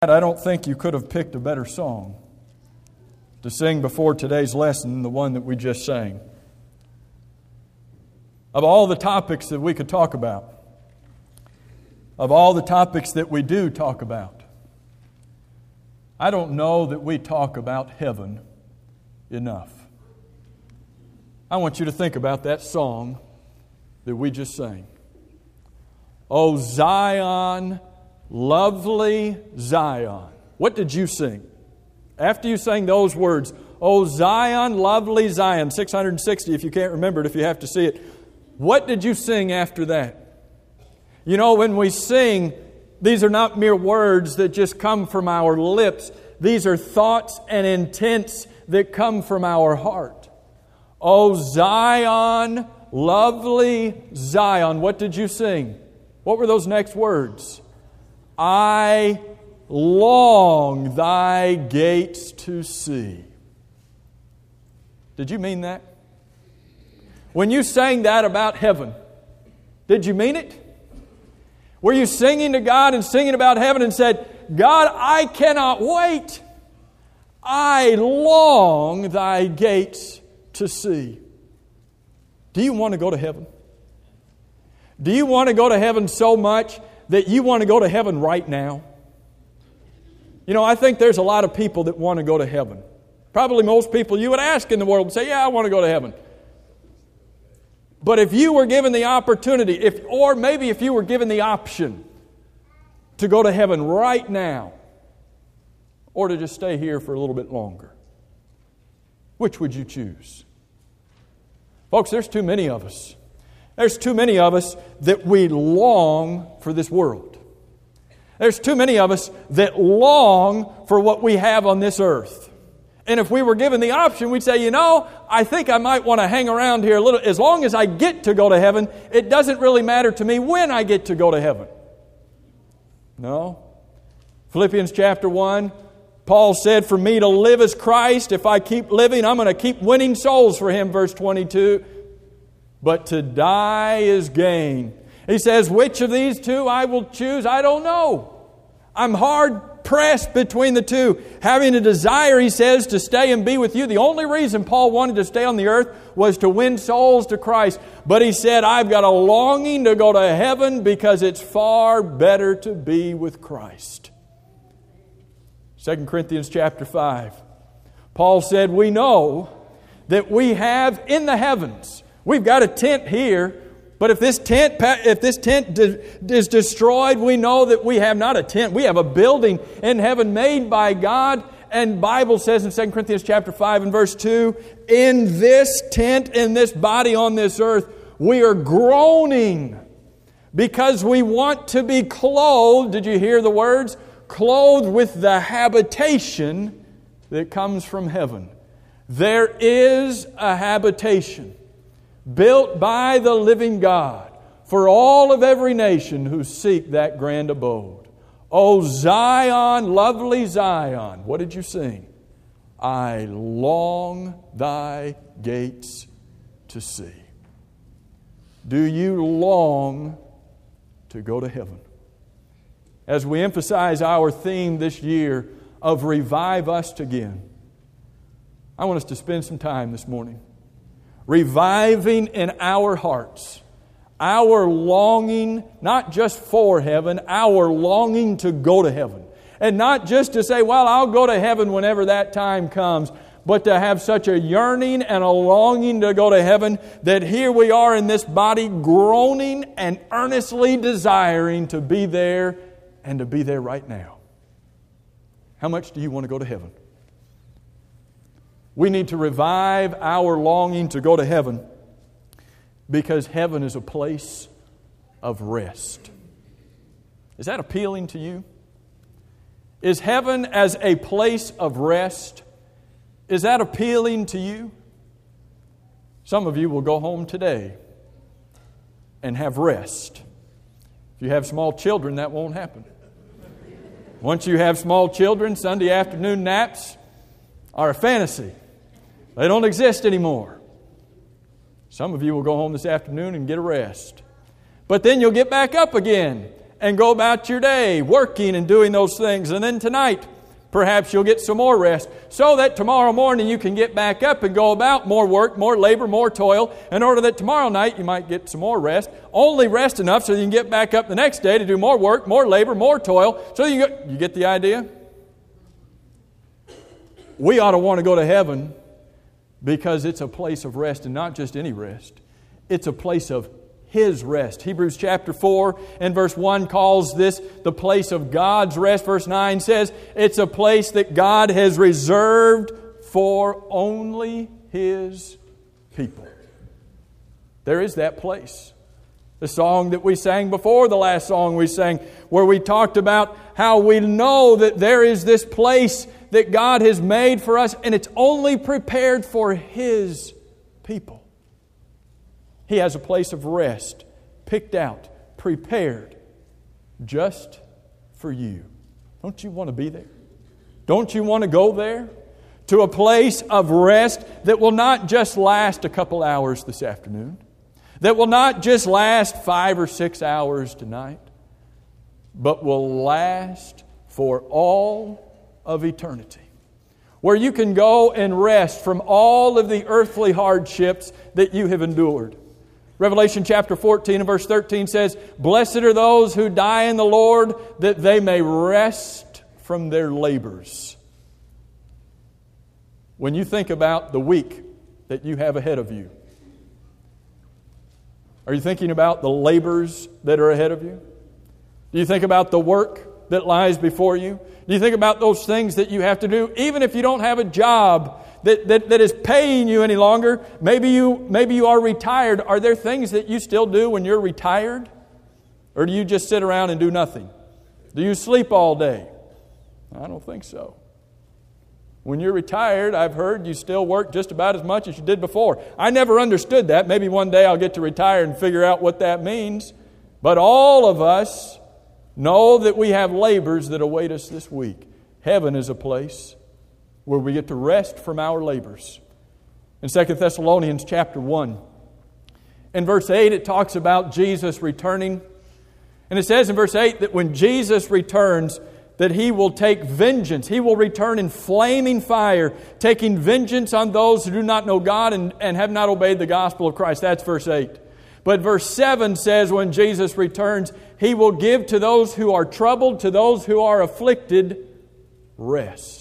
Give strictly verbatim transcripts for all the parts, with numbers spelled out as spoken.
I don't think you could have picked a better song to sing before today's lesson than the one that we just sang. Of all the topics that we could talk about, of all the topics that we do talk about, I don't know that we talk about heaven enough. I want you to think about that song that we just sang. Oh, Zion, lovely Zion. What did you sing? After you sang those words, oh, Zion, lovely Zion, six hundred sixty if you can't remember it, if you have to see it. What did you sing after that? You know, when we sing, these are not mere words that just come from our lips. These are thoughts and intents that come from our heart. Oh, Zion, lovely Zion. What did you sing? What were those next words? I long thy gates to see. Did you mean that? When you sang that about heaven, did you mean it? Were you singing to God and singing about heaven and said, God, I cannot wait. I long thy gates to see. Do you want to go to heaven? Do you want to go to heaven so much that you want to go to heaven right now? You know, I think there's a lot of people that want to go to heaven. Probably most people you would ask in the world would say, yeah, I want to go to heaven. But if you were given the opportunity, if or maybe if you were given the option to go to heaven right now, or to just stay here for a little bit longer, which would you choose? Folks, there's too many of us. There's too many of us that we long for this world. There's too many of us that long for what we have on this earth. And if we were given the option, we'd say, you know, I think I might want to hang around here a little. As long as I get to go to heaven, it doesn't really matter to me when I get to go to heaven. No. Philippians chapter one, Paul said, for me to live as Christ, if I keep living, I'm going to keep winning souls for Him, verse twenty-two. But to die is gain. He says, which of these two I will choose, I don't know. I'm hard pressed between the two. Having a desire, he says, to stay and be with you. The only reason Paul wanted to stay on the earth was to win souls to Christ. But he said, I've got a longing to go to heaven because it's far better to be with Christ. Second Corinthians chapter five. Paul said, we know that we have in the heavens. We've got a tent here, but if this tent if this tent is destroyed, we know that we have not a tent. We have a building in heaven made by God. And the Bible says in Second Corinthians chapter five and verse two, in this tent, in this body on this earth, we are groaning because we want to be clothed. Did you hear the words? Clothed with the habitation that comes from heaven. There is a habitation built by the living God for all of every nation who seek that grand abode. O Zion, lovely Zion. What did you sing? I long thy gates to see. Do you long to go to heaven? As we emphasize our theme this year of Revive Us Again, I want us to spend some time this morning reviving in our hearts our longing, not just for heaven, our longing to go to heaven. And not just to say, well, I'll go to heaven whenever that time comes, but to have such a yearning and a longing to go to heaven that here we are in this body groaning and earnestly desiring to be there and to be there right now. How much do you want to go to heaven? We need to revive our longing to go to heaven because heaven is a place of rest. Is that appealing to you? Is heaven as a place of rest, is that appealing to you? Some of you will go home today and have rest. If you have small children, that won't happen. Once you have small children, Sunday afternoon naps are a fantasy. They don't exist anymore. Some of you will go home this afternoon and get a rest. But then you'll get back up again and go about your day, working and doing those things. And then tonight, perhaps you'll get some more rest, so that tomorrow morning you can get back up and go about more work, more labor, more toil, in order that tomorrow night you might get some more rest. Only rest enough so you can get back up the next day to do more work, more labor, more toil. So you get, you get the idea? We ought to want to go to heaven because it's a place of rest, and not just any rest. It's a place of His rest. Hebrews chapter four and verse one calls this the place of God's rest. Verse nine says it's a place that God has reserved for only His people. There is that place. The song that we sang before, the last song we sang, where we talked about how we know that there is this place that God has made for us, and it's only prepared for His people. He has a place of rest, picked out, prepared, just for you. Don't you want to be there? Don't you want to go there? To a place of rest that will not just last a couple hours this afternoon, that will not just last five or six hours tonight, but will last for all of eternity. Where you can go and rest from all of the earthly hardships that you have endured. Revelation chapter fourteen and verse thirteen says, "Blessed are those who die in the Lord, that they may rest from their labors." When you think about the week that you have ahead of you, are you thinking about the labors that are ahead of you? Do you think about the work that lies before you? Do you think about those things that you have to do, even if you don't have a job That, that, that is paying you any longer? Maybe you, maybe you are retired. Are there things that you still do when you're retired? Or do you just sit around and do nothing? Do you sleep all day? I don't think so. When you're retired, I've heard you still work just about as much as you did before. I never understood that. Maybe one day I'll get to retire and figure out what that means. But all of us know that we have labors that await us this week. Heaven is a place where we get to rest from our labors. In Second Thessalonians chapter one, in verse eight, it talks about Jesus returning. And it says in verse eight that when Jesus returns, that He will take vengeance. He will return in flaming fire, taking vengeance on those who do not know God and, and have not obeyed the gospel of Christ. That's verse eight. But verse seven says when Jesus returns, He will give to those who are troubled, to those who are afflicted, rest.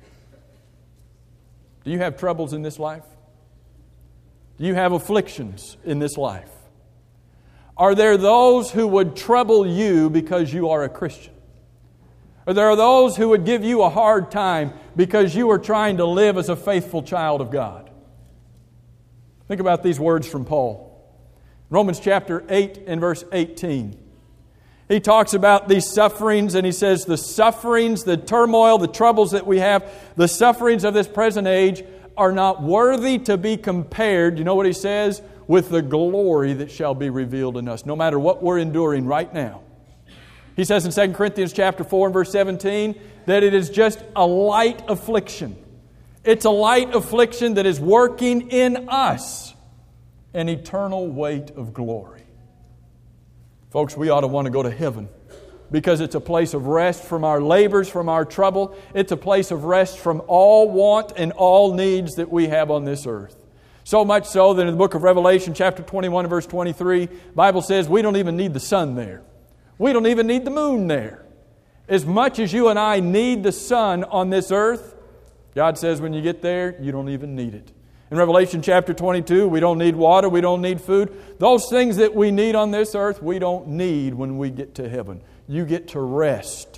Do you have troubles in this life? Do you have afflictions in this life? Are there those who would trouble you because you are a Christian? Are there those who would give you a hard time because you are trying to live as a faithful child of God? Think about these words from Paul. Romans chapter eight and verse eighteen. He talks about these sufferings, and he says the sufferings, the turmoil, the troubles that we have, the sufferings of this present age are not worthy to be compared, you know what he says, with the glory that shall be revealed in us, no matter what we're enduring right now. He says in Second Corinthians chapter four and verse seventeen that it is just a light affliction. It's a light affliction that is working in us an eternal weight of glory. Folks, we ought to want to go to heaven because it's a place of rest from our labors, from our trouble. It's a place of rest from all want and all needs that we have on this earth. So much so that in the book of Revelation, chapter twenty-one, verse twenty-three, the Bible says we don't even need the sun there. We don't even need the moon there. As much as you and I need the sun on this earth, God says when you get there, you don't even need it. In Revelation chapter twenty-two, we don't need water, we don't need food. Those things that we need on this earth, we don't need when we get to heaven. You get to rest.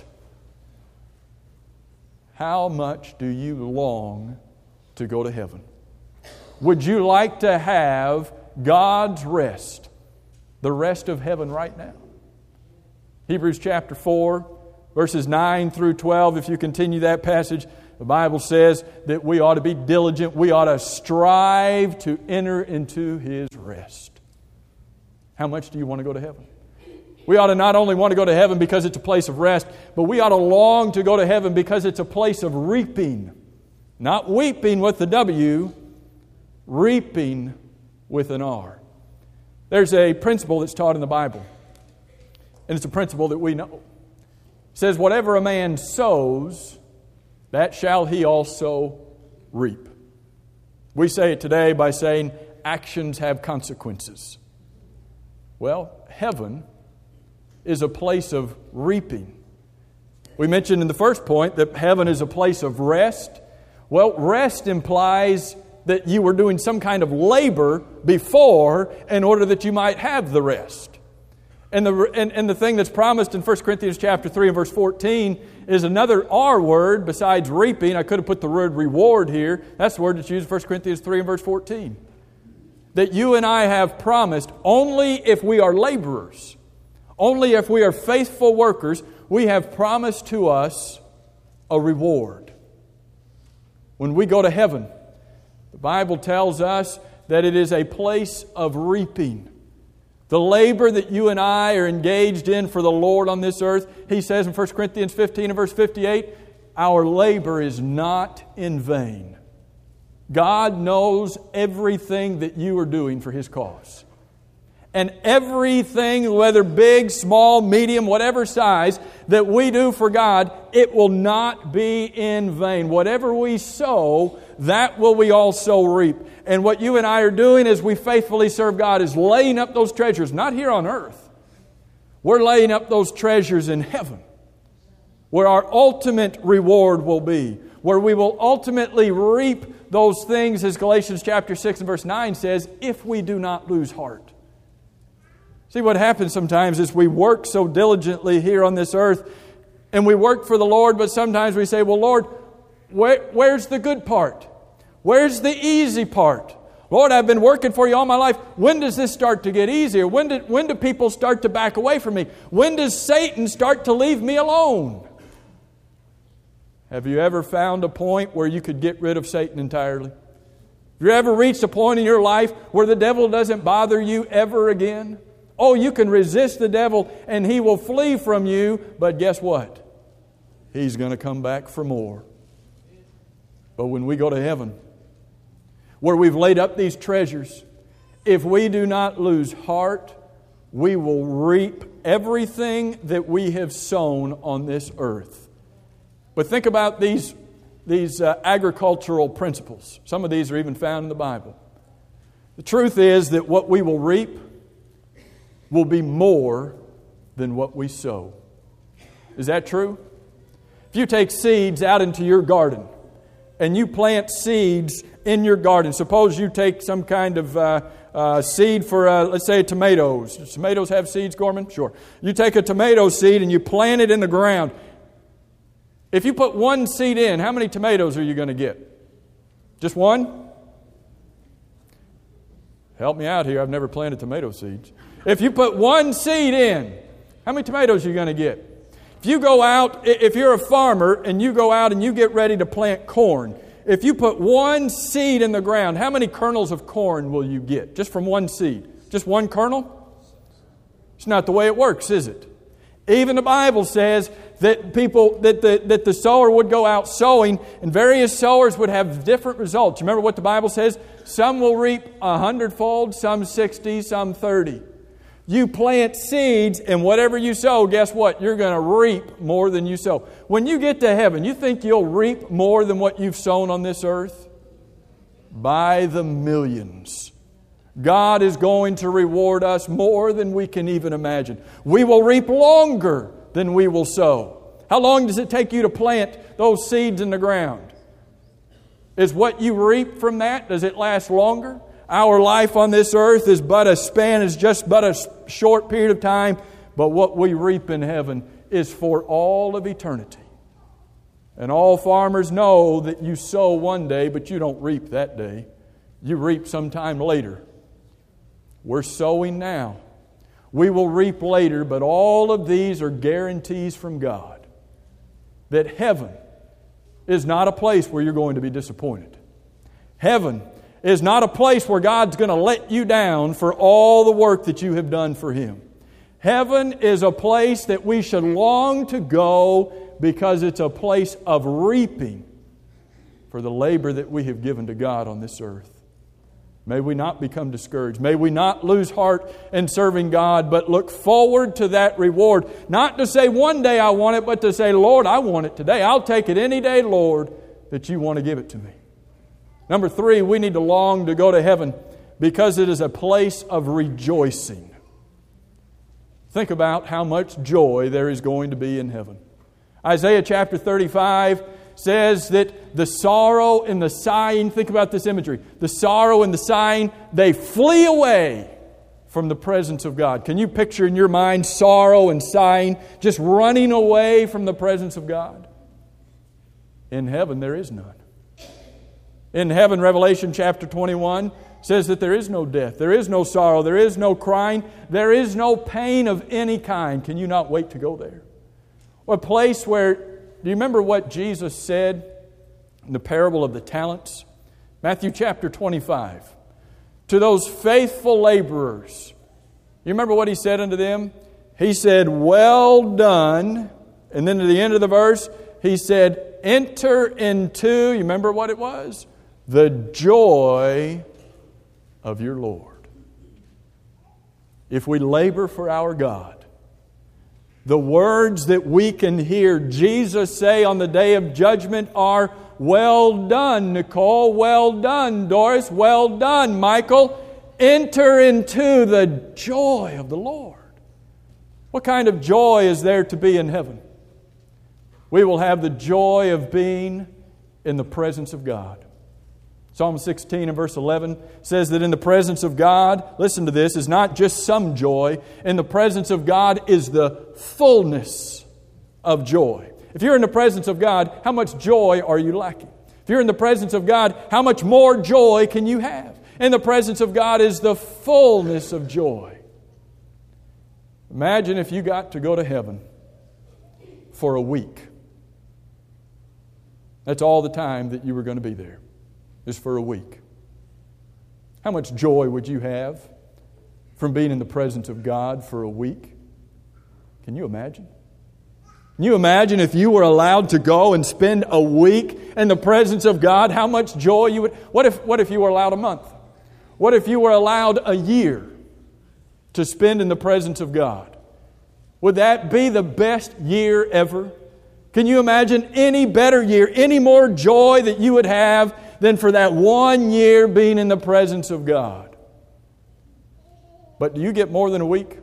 How much do you long to go to heaven? Would you like to have God's rest, the rest of heaven right now? Hebrews chapter four, verses nine through twelve, if you continue that passage, the Bible says that we ought to be diligent. We ought to strive to enter into His rest. How much do you want to go to heaven? We ought to not only want to go to heaven because it's a place of rest, but we ought to long to go to heaven because it's a place of reaping. Not weeping with the W, reaping with an R. There's a principle that's taught in the Bible. And it's a principle that we know. It says, whatever a man sows, that shall he also reap. We say it today by saying, actions have consequences. Well, heaven is a place of reaping. We mentioned in the first point that heaven is a place of rest. Well, rest implies that you were doing some kind of labor before in order that you might have the rest. And the, and, and the thing that's promised in First Corinthians chapter three and verse fourteen is another R word besides reaping. I could have put the word reward here. That's the word that's used in First Corinthians three and verse fourteen. That you and I have promised only if we are laborers, only if we are faithful workers, we have promised to us a reward. When we go to heaven, the Bible tells us that it is a place of reaping. The labor that you and I are engaged in for the Lord on this earth, He says in First Corinthians fifteen and verse fifty-eight, our labor is not in vain. God knows everything that you are doing for His cause. And everything, whether big, small, medium, whatever size, that we do for God, it will not be in vain. Whatever we sow, that will we also reap. And what you and I are doing as we faithfully serve God is laying up those treasures, not here on earth. We're laying up those treasures in heaven, where our ultimate reward will be, where we will ultimately reap those things, as Galatians chapter six and verse nine says, if we do not lose heart. See, what happens sometimes is we work so diligently here on this earth, and we work for the Lord, but sometimes we say, well, Lord, where, where's the good part? Where's the easy part? Lord, I've been working for you all my life. When does this start to get easier? When do, when do people start to back away from me? When does Satan start to leave me alone? Have you ever found a point where you could get rid of Satan entirely? Have you ever reached a point in your life where the devil doesn't bother you ever again? Oh, you can resist the devil and he will flee from you, but guess what? He's going to come back for more. But when we go to heaven, where we've laid up these treasures, if we do not lose heart, we will reap everything that we have sown on this earth. But think about these, these uh, agricultural principles. Some of these are even found in the Bible. The truth is that what we will reap will be more than what we sow. Is that true? If you take seeds out into your garden and you plant seeds in your garden, suppose you take some kind of uh, uh, seed for, uh, let's say, tomatoes. Do tomatoes have seeds, Gorman? Sure. You take a tomato seed and you plant it in the ground. If you put one seed in, how many tomatoes are you going to get? Just one? Help me out here. I've never planted tomato seeds. If you put one seed in, how many tomatoes are you going to get? If you go out, if you're a farmer and you go out and you get ready to plant corn, if you put one seed in the ground, how many kernels of corn will you get? Just from one seed? Just one kernel? It's not the way it works, is it? Even the Bible says that people that the that the sower would go out sowing, and various sowers would have different results. Remember what the Bible says? Some will reap a hundredfold, some sixty, some thirty. You plant seeds, and whatever you sow, guess what? You're going to reap more than you sow. When you get to heaven, you think you'll reap more than what you've sown on this earth? By the millions. God is going to reward us more than we can even imagine. We will reap longer than we will sow. How long does it take you to plant those seeds in the ground? Is what you reap from that, does it last longer? Our life on this earth is but a span, is just but a short period of time, but what we reap in heaven is for all of eternity. And all farmers know that you sow one day, but you don't reap that day. You reap sometime later. We're sowing now. We will reap later, but all of these are guarantees from God that heaven is not a place where you're going to be disappointed. Heaven is not a place where God's going to let you down for all the work that you have done for Him. Heaven is a place that we should long to go because it's a place of reaping for the labor that we have given to God on this earth. May we not become discouraged. May we not lose heart in serving God, but look forward to that reward. Not to say one day I want it, but to say, Lord, I want it today. I'll take it any day, Lord, that you want to give it to me. Number three, we need to long to go to heaven because it is a place of rejoicing. Think about how much joy there is going to be in heaven. Isaiah chapter thirty-five says that the sorrow and the sighing, think about this imagery, the sorrow and the sighing, they flee away from the presence of God. Can you picture in your mind sorrow and sighing just running away from the presence of God? In heaven there is none. In heaven, Revelation chapter twenty-one says that there is no death, there is no sorrow, there is no crying, there is no pain of any kind. Can you not wait to go there? A place where, do you remember what Jesus said in the parable of the talents? Matthew chapter twenty-five. To those faithful laborers, you remember what He said unto them? He said, well done. And then to the end of the verse, He said, enter into, you remember what it was? The joy of your Lord. If we labor for our God, the words that we can hear Jesus say on the day of judgment are, well done, Nicole, well done, Doris, well done, Michael. Enter into the joy of the Lord. What kind of joy is there to be in heaven? We will have the joy of being in the presence of God. Psalm sixteen and verse eleven says that in the presence of God, listen to this, is not just some joy. In the presence of God is the fullness of joy. If you're in the presence of God, how much joy are you lacking? If you're in the presence of God, how much more joy can you have? In the presence of God is the fullness of joy. Imagine if you got to go to heaven for a week. That's all the time that you were going to be there. Is for a week. How much joy would you have from being in the presence of God for a week? Can you imagine? Can you imagine if you were allowed to go and spend a week in the presence of God, how much joy you would... What if, what if you were allowed a month? What if you were allowed a year to spend in the presence of God? Would that be the best year ever? Can you imagine any better year, any more joy that you would have than for that one year being in the presence of God? But do you get more than a week?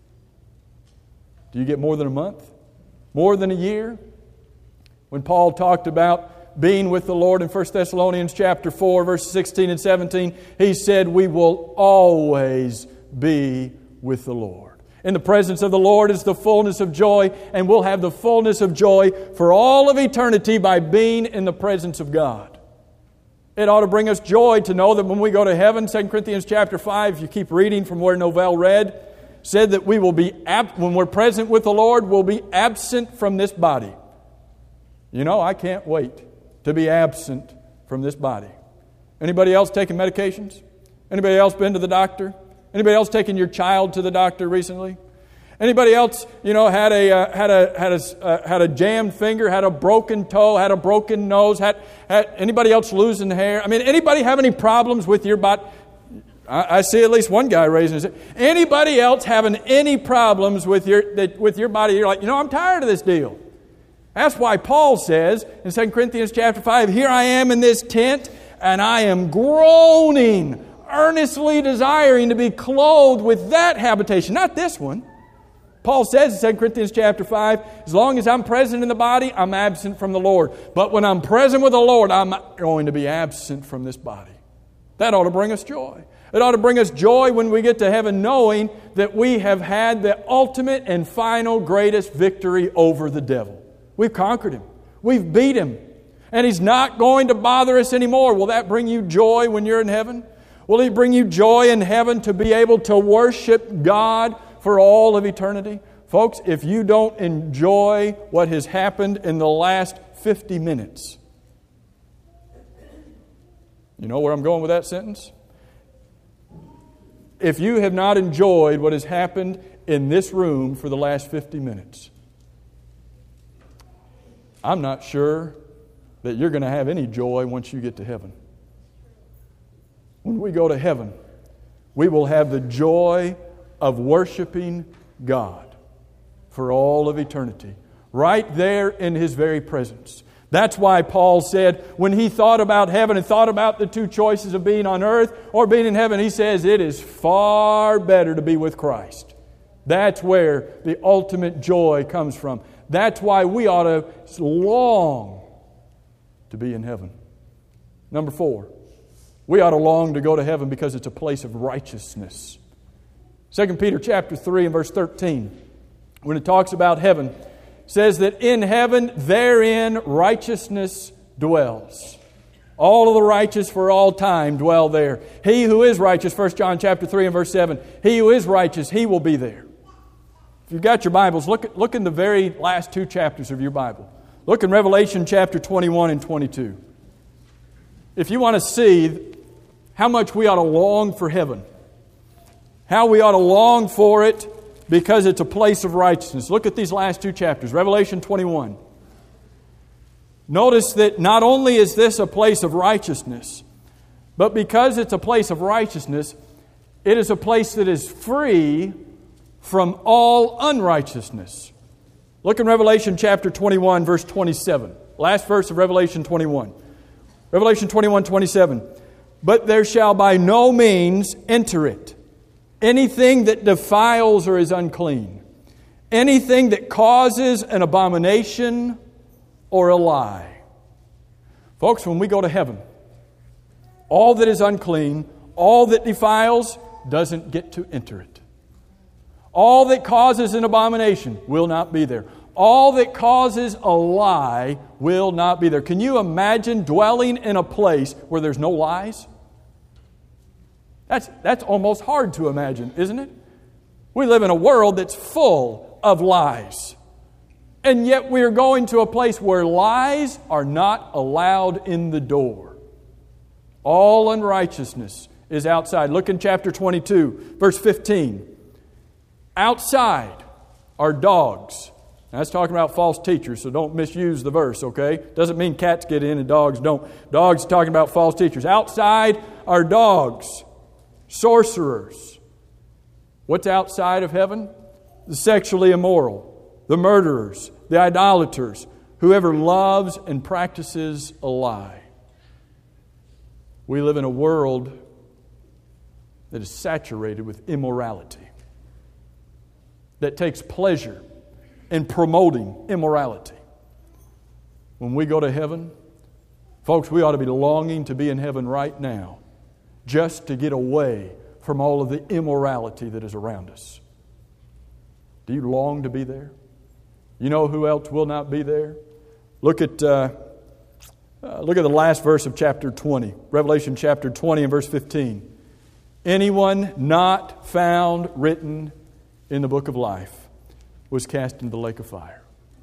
Do you get more than a month? More than a year? When Paul talked about being with the Lord in First Thessalonians chapter four, verses sixteen and seventeen, he said, we will always be with the Lord. In the presence of the Lord is the fullness of joy, and we'll have the fullness of joy for all of eternity by being in the presence of God. It ought to bring us joy to know that when we go to heaven, Second Corinthians chapter five, if you keep reading from where Novell read, said that we will be, ab- when we're present with the Lord, we'll be absent from this body. You know, I can't wait to be absent from this body. Anybody else taking medications? Anybody else been to the doctor? Anybody else taking your child to the doctor recently? Anybody else, you know, had a uh, had a had a uh, had a jammed finger, had a broken toe, had a broken nose, had, had anybody else losing hair? I mean, anybody have any problems with your body? I, I see at least one guy raising his hand. Anybody else having any problems with your that, with your body? You're like, you know, I'm tired of this deal. That's why Paul says in Second Corinthians chapter five, here I am in this tent, and I am groaning, earnestly desiring to be clothed with that habitation, not this one. Paul says in Second Corinthians chapter five, as long as I'm present in the body, I'm absent from the Lord. But when I'm present with the Lord, I'm going to be absent from this body. That ought to bring us joy. It ought to bring us joy when we get to heaven knowing that we have had the ultimate and final greatest victory over the devil. We've conquered him. We've beat him. And he's not going to bother us anymore. Will that bring you joy when you're in heaven? Will it bring you joy in heaven to be able to worship God for all of eternity? Folks, if you don't enjoy what has happened in the last fifty minutes, you know where I'm going with that sentence? If you have not enjoyed what has happened in this room for the last fifty minutes, I'm not sure that you're going to have any joy once you get to heaven. when we go to heaven, we will have the joy of worshiping God for all of eternity, right there in His very presence. That's why Paul said, when he thought about heaven and thought about the two choices of being on earth or being in heaven, he says, it is far better to be with Christ. That's where the ultimate joy comes from. That's why we ought to long to be in heaven. Number four, we ought to long to go to heaven because it's a place of righteousness. Second Peter chapter three and verse thirteen, when it talks about heaven, says that in heaven, therein righteousness dwells. All of the righteous for all time dwell there. He who is righteous, First John chapter three and verse seven, he who is righteous, he will be there. If you've got your Bibles, look, at, look in the very last two chapters of your Bible. Look in Revelation chapter twenty-one and twenty-two. If you want to see how much we ought to long for heaven, how we ought to long for it because it's a place of righteousness. Look at these last two chapters, Revelation twenty-one. Notice that not only is this a place of righteousness, but because it's a place of righteousness, it is a place that is free from all unrighteousness. Look in Revelation chapter twenty-one, verse twenty-seven. Last verse of Revelation twenty-one. Revelation twenty-one, twenty-seven. But there shall by no means enter it anything that defiles or is unclean, anything that causes an abomination or a lie. Folks, when we go to heaven, all that is unclean, all that defiles, doesn't get to enter it. All that causes an abomination will not be there. All that causes a lie will not be there. Can you imagine dwelling in a place where there's no lies? That's, that's almost hard to imagine, isn't it? We live in a world that's full of lies. And yet we are going to a place where lies are not allowed in the door. All unrighteousness is outside. Look in chapter twenty-two, verse fifteen. Outside are dogs. Now, that's talking about false teachers, so don't misuse the verse, okay? Doesn't mean cats get in and dogs don't. Dogs are talking about false teachers. Outside are dogs, sorcerers. What's outside of heaven? The sexually immoral, the murderers, the idolaters, whoever loves and practices a lie. We live in a world that is saturated with immorality, that takes pleasure in promoting immorality. When we go to heaven, folks, we ought to be longing to be in heaven right now just to get away from all of the immorality that is around us. Do you long to be there? You know who else will not be there? Look at uh, uh, look at the last verse of chapter twenty, Revelation chapter twenty and verse fifteen. Anyone not found written in the book of life was cast into the lake of fire.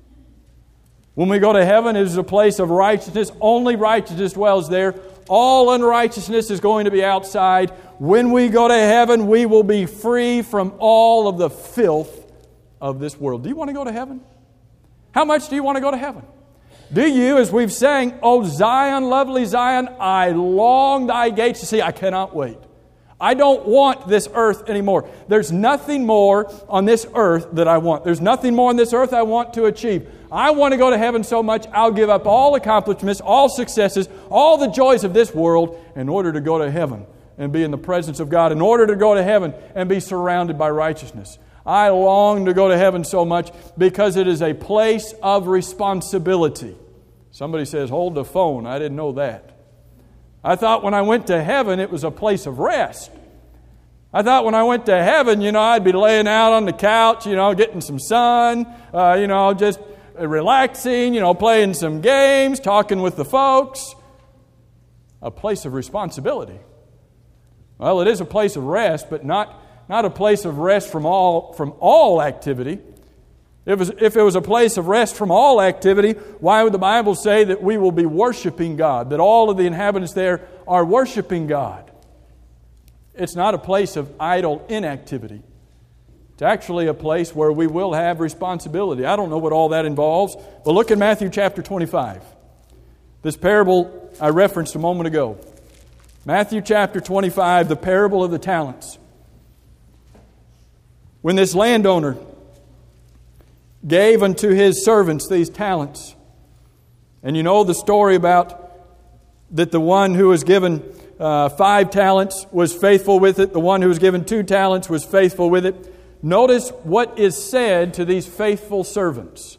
When we go to heaven, it is a place of righteousness. Only righteousness dwells there. All unrighteousness is going to be outside. When we go to heaven, we will be free from all of the filth of this world. Do you want to go to heaven? How much do you want to go to heaven? Do you, as we've sang, O Zion, lovely Zion, I long thy gates to see. I cannot wait. I don't want this earth anymore. There's nothing more on this earth that I want. There's nothing more on this earth I want to achieve. I want to go to heaven so much, I'll give up all accomplishments, all successes, all the joys of this world in order to go to heaven and be in the presence of God, in order to go to heaven and be surrounded by righteousness. I long to go to heaven so much because it is a place of responsibility. Somebody says, hold the phone. I didn't know that. I thought when I went to heaven, it was a place of rest. I thought when I went to heaven, you know, I'd be laying out on the couch, you know, getting some sun, uh, you know, just relaxing, you know, playing some games, talking with the folks. A place of responsibility. Well, it is a place of rest, but not, not a place of rest from all, from all activity. If it, was, if it was a place of rest from all activity, why would the Bible say that we will be worshiping God, that all of the inhabitants there are worshiping God? It's not a place of idle inactivity. It's actually a place where we will have responsibility. I don't know what all that involves, but look in Matthew chapter twenty-five. This parable I referenced a moment ago. Matthew chapter twenty-five, the parable of the talents. When this landowner gave unto his servants these talents, and you know the story about that the one who was given uh, five talents was faithful with it, the one who was given two talents was faithful with it. Notice what is said to these faithful servants.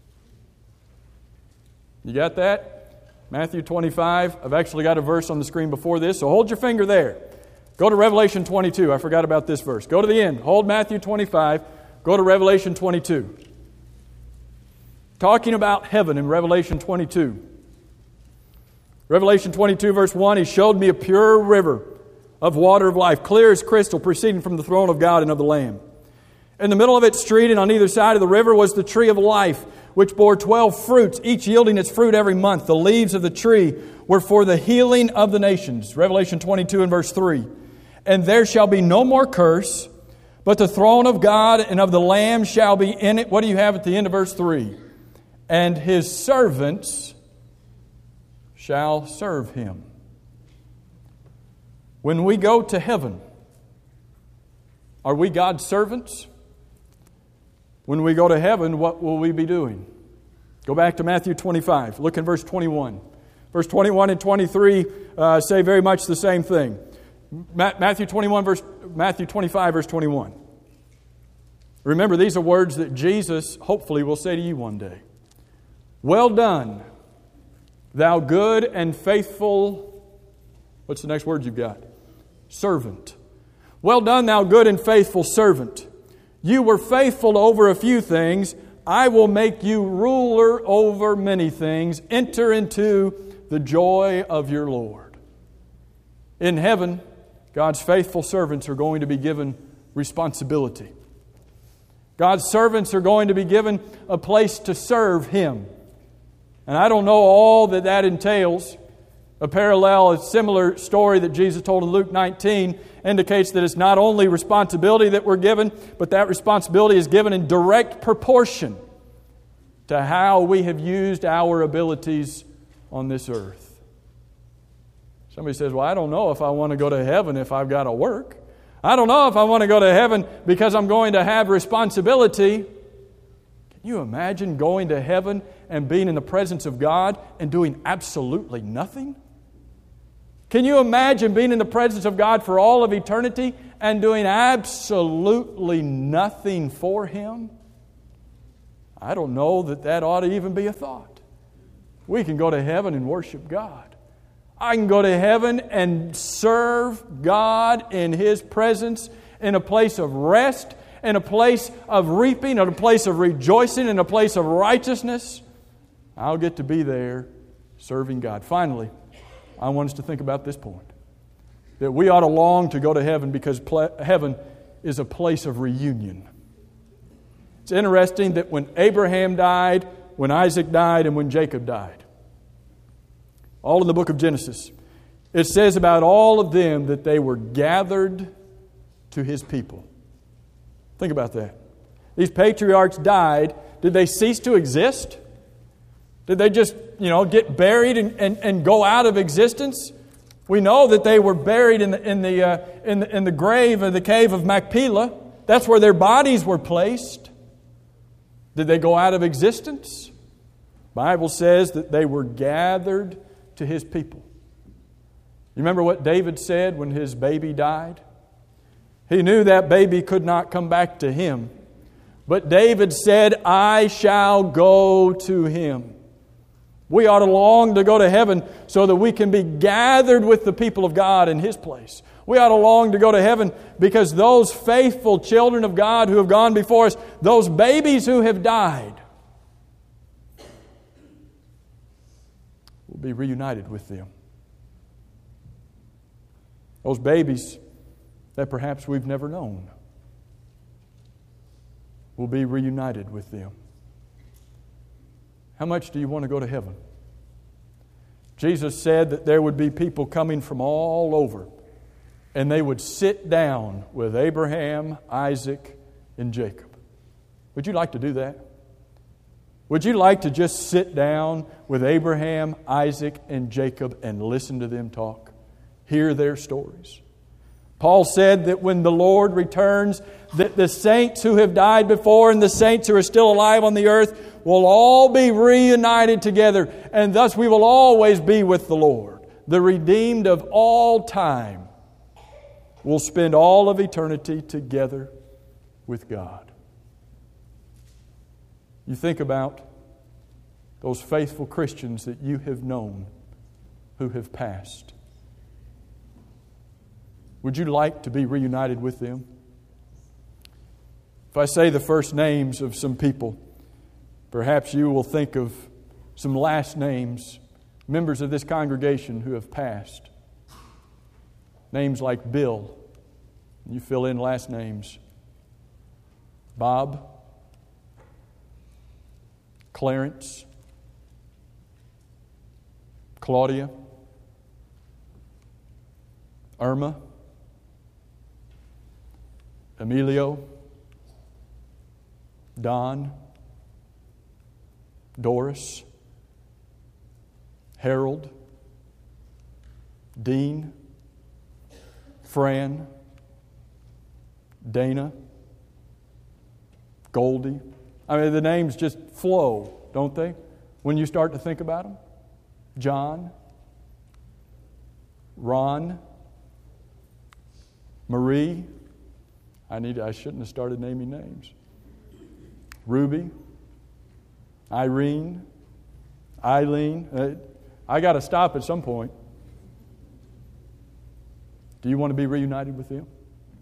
You got that? Matthew twenty-five. I've actually got a verse on the screen before this, so hold your finger there. Go to Revelation twenty-two. I forgot about this verse. Go to the end. Hold Matthew twenty-five. Go to Revelation twenty-two. Talking about heaven in Revelation twenty-two. Revelation twenty-two, verse one, He showed me a pure river of water of life, clear as crystal, proceeding from the throne of God and of the Lamb. In the middle of its street and on either side of the river was the tree of life, which bore twelve fruits, each yielding its fruit every month. The leaves of the tree were for the healing of the nations. Revelation twenty-two and verse three. And there shall be no more curse, but the throne of God and of the Lamb shall be in it. What do you have at the end of verse three? And His servants shall serve Him. When we go to heaven, are we God's servants? When we go to heaven, what will we be doing? Go back to Matthew twenty-five. Look in verse twenty-one. Verse twenty-one and twenty-three uh, say very much the same thing. Ma- Matthew twenty-one, verse Matthew twenty-five, verse twenty-one. Remember, these are words that Jesus hopefully will say to you one day. Well done, thou good and faithful. What's the next word you've got? Servant. Well done, thou good and faithful servant. You were faithful over a few things. I will make you ruler over many things. Enter into the joy of your Lord. In heaven, God's faithful servants are going to be given responsibility. God's servants are going to be given a place to serve Him. And I don't know all that that entails. A parallel, a similar story that Jesus told in Luke nineteen indicates that it's not only responsibility that we're given, but that responsibility is given in direct proportion to how we have used our abilities on this earth. Somebody says, well, I don't know if I want to go to heaven if I've got to work. I don't know if I want to go to heaven because I'm going to have responsibility. Can you imagine going to heaven and being in the presence of God and doing absolutely nothing? Can you imagine being in the presence of God for all of eternity and doing absolutely nothing for Him? I don't know that that ought to even be a thought. We can go to heaven and worship God. I can go to heaven and serve God in His presence in a place of rest, in a place of reaping, in a place of rejoicing, in a place of righteousness. I'll get to be there serving God. Finally, I want us to think about this point. That we ought to long to go to heaven because ple- heaven is a place of reunion. It's interesting that when Abraham died, when Isaac died, and when Jacob died, all in the book of Genesis, it says about all of them that they were gathered to His people. Think about that. These patriarchs died. Did they cease to exist? Did they just, you know, get buried and, and, and go out of existence? We know that they were buried in the in the, uh, in the in the grave of the cave of Machpelah. That's where their bodies were placed. Did they go out of existence? The Bible says that they were gathered to His people. You remember what David said when his baby died? He knew that baby could not come back to him. But David said, I shall go to Him. We ought to long to go to heaven so that we can be gathered with the people of God in His place. We ought to long to go to heaven because those faithful children of God who have gone before us, those babies who have died, will be reunited with them. Those babies that perhaps we've never known will be reunited with them. How much do you want to go to heaven? Jesus said that there would be people coming from all over, and they would sit down with Abraham, Isaac, and Jacob. Would you like to do that? Would you like to just sit down with Abraham, Isaac, and Jacob and listen to them talk? hear their stories. Paul said that when the Lord returns, that the saints who have died before and the saints who are still alive on the earth will all be reunited together, and thus we will always be with the Lord. The redeemed of all time will spend all of eternity together with God. You think about those faithful Christians that you have known who have passed. Would you like to be reunited with them? If I say the first names of some people, perhaps you will think of some last names, members of this congregation who have passed. Names like Bill. You fill in last names. Bob. Clarence. Claudia. Irma. Emilio. Don. Doris. Harold. Dean. Fran. Dana. Goldie. I mean, the names just flow, don't they? When you start to think about them. John. Ron. Marie. I need. I shouldn't have started naming names. Ruby. Irene. Eileen. Uh, I got to stop at some point. Do you want to be reunited with them?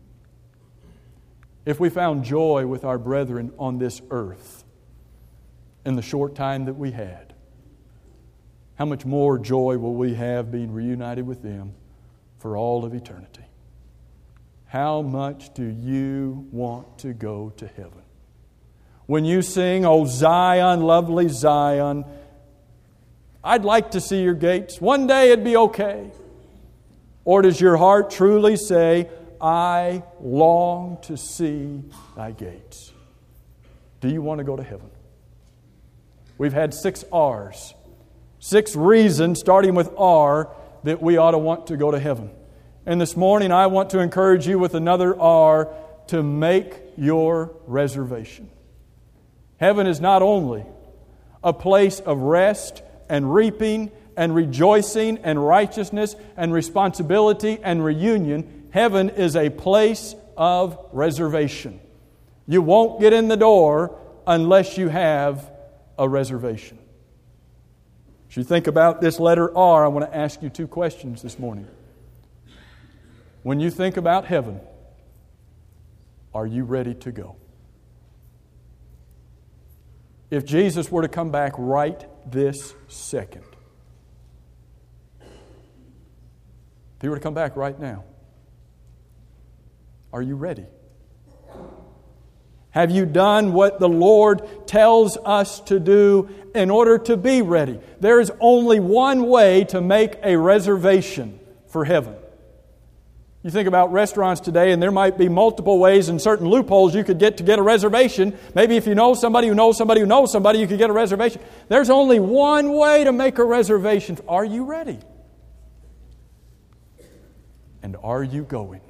If we found joy with our brethren on this earth in the short time that we had, how much more joy will we have being reunited with them for all of eternity? How much do you want to go to heaven? When you sing, "O Zion, lovely Zion," I'd like to see your gates. One day it'd be okay. Or does your heart truly say, "I long to see thy gates"? Do you want to go to heaven? We've had six R's. Six reasons, starting with R, that we ought to want to go to heaven. And this morning I want to encourage you with another R, to make your reservation. Heaven is not only a place of rest and reaping and rejoicing and righteousness and responsibility and reunion. Heaven is a place of reservation. You won't get in the door unless you have a reservation. As you think about this letter R, I want to ask you two questions this morning. When you think about heaven, are you ready to go? If Jesus were to come back right this second, if He were to come back right now, are you ready? Have you done what the Lord tells us to do in order to be ready? There is only one way to make a reservation for heaven. You think about restaurants today, and there might be multiple ways and certain loopholes you could get to get a reservation. Maybe if you know somebody who knows somebody who knows somebody, you could get a reservation. There's only one way to make a reservation. Are you ready? And are you going?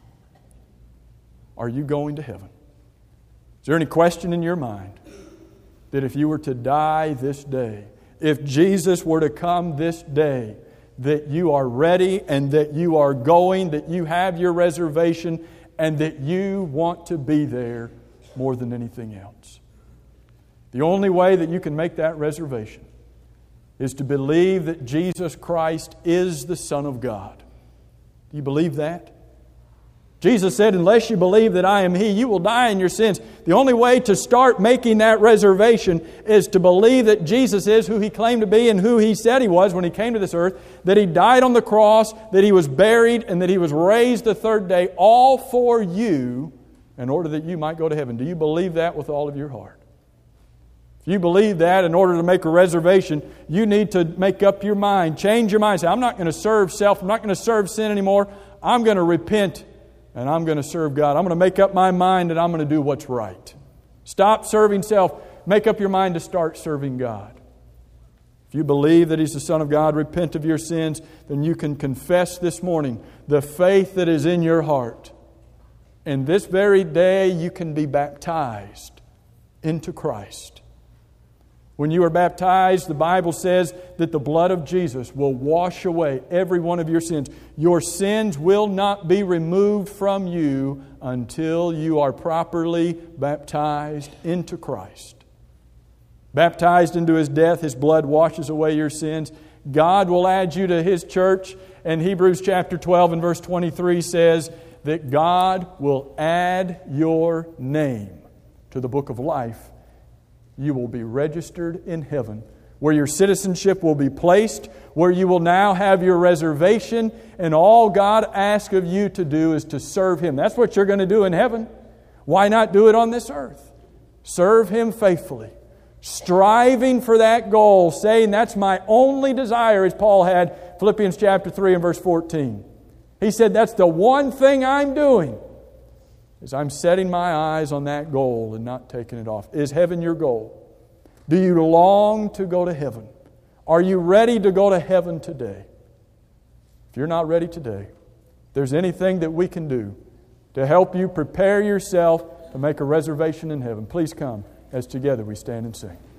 Are you going to heaven? Is there any question in your mind that if you were to die this day, if Jesus were to come this day, that you are ready and that you are going, that you have your reservation, and that you want to be there more than anything else? The only way that you can make that reservation is to believe that Jesus Christ is the Son of God. Do you believe that? Jesus said, "Unless you believe that I am He, you will die in your sins." The only way to start making that reservation is to believe that Jesus is who He claimed to be and who He said He was when He came to this earth, that He died on the cross, that He was buried, and that He was raised the third day, all for you, in order that you might go to heaven. Do you believe that with all of your heart? If you believe that, in order to make a reservation, you need to make up your mind, change your mind. Say, "I'm not going to serve self, I'm not going to serve sin anymore. I'm going to repent and I'm going to serve God. I'm going to make up my mind and I'm going to do what's right." Stop serving self. Make up your mind to start serving God. If you believe that He's the Son of God, repent of your sins, then you can confess this morning the faith that is in your heart. And this very day you can be baptized into Christ. When you are baptized, the Bible says that the blood of Jesus will wash away every one of your sins. Your sins will not be removed from you until you are properly baptized into Christ. Baptized into His death, His blood washes away your sins. God will add you to His church. And Hebrews chapter twelve and verse twenty-three says that God will add your name to the book of life. You will be registered in heaven, where your citizenship will be placed, where you will now have your reservation, and all God asks of you to do is to serve Him. That's what you're going to do in heaven. Why not do it on this earth? Serve Him faithfully, striving for that goal, saying that's my only desire, as Paul had, Philippians chapter three and verse fourteen. He said, that's the one thing I'm doing, is I'm setting my eyes on that goal and not taking it off. Is heaven your goal? Do you long to go to heaven? Are you ready to go to heaven today? If you're not ready today, if there's anything that we can do to help you prepare yourself to make a reservation in heaven, please come as together we stand and sing.